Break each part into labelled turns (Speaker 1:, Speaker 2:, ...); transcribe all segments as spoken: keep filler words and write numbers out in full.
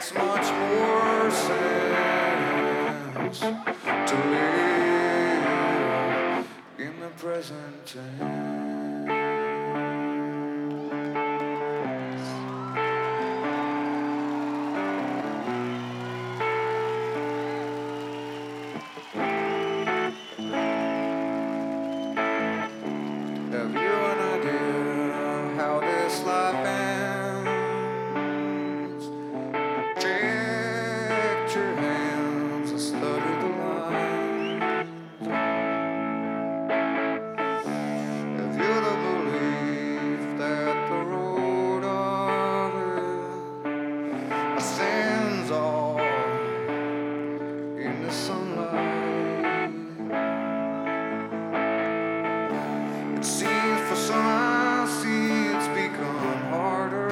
Speaker 1: makes much more sense to live in the present tense. Have you an idea how this life ends? Checked your hands and studied the lines. Have you the belief that the road of it ascends all in the sunlight? It seems for some I see it's become harder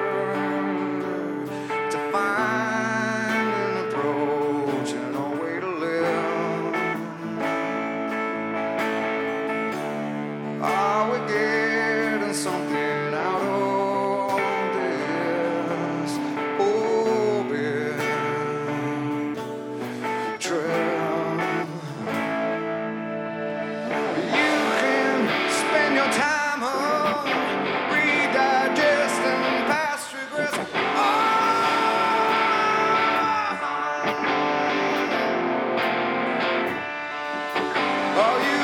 Speaker 1: to find an approach and a way to live. Are we getting something out of this open trail? You can spend your time on redigesting past regrets. Oh, you